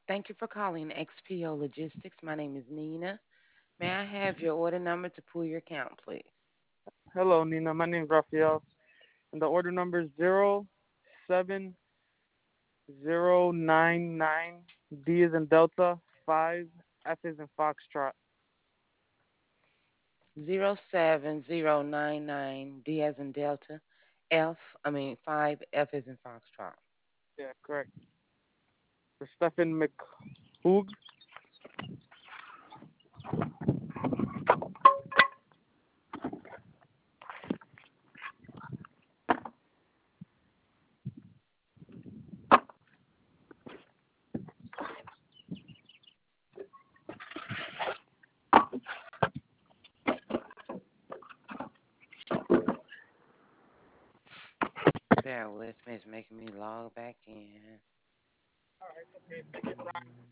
Thank you for calling XPO Logistics. My name is Nina. May I have your order number to pull your account, please? Hello, Nina. My name's Raphael, and the order number is 07099. D is in Delta, 5, F is in Foxtrot. 07099 D as in Delta, 5, F as in Foxtrot. Yeah, correct. For Stephen McHoog. Bear with me, it's making me log back in. Mm.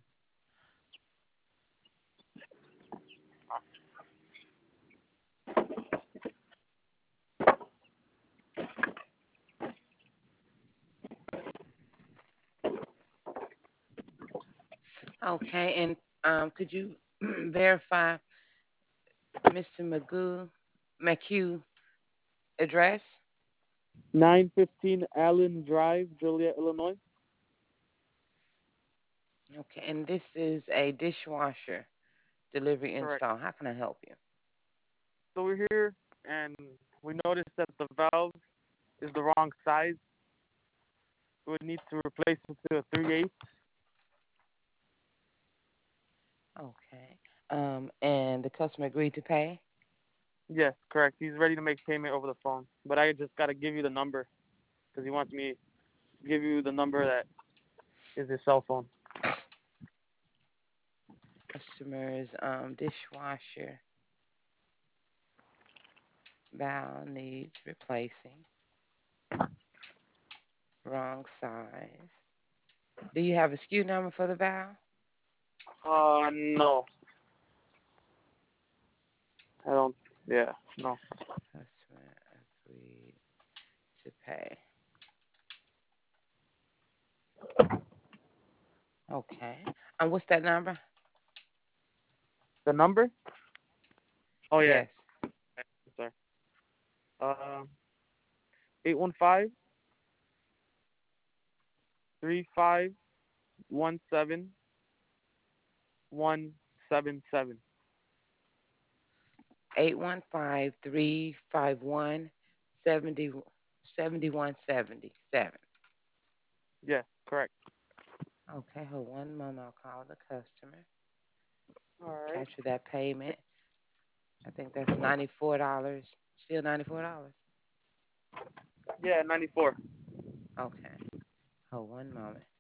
Okay, and could you verify Mr. McHugh address? 915 Allen Drive, Joliet, Illinois. Okay, and this is a dishwasher delivery Correct. install. How can I help you? So we're here, and we noticed that the valve is the wrong size. We would need to replace it to a 3/8. Okay. And the customer agreed to pay? Yes, correct. He's ready to make payment over the phone, but I just gotta give you the number because he wants me to give you the number that is his cell phone. Customers, dishwasher valve needs replacing. Wrong size. Do you have a SKU number for the valve? No, I don't. Yeah, no. Customer agreed to pay. Okay. And what's that number? The number? Oh yeah, Yes. sorry. Uh, 815-351-7177. 815-351-7177. Yes, correct. Okay, hold one moment. I'll call the customer. All right. Capture that payment. I think that's $94. Still $94. Yeah, 94. Okay. Hold one moment.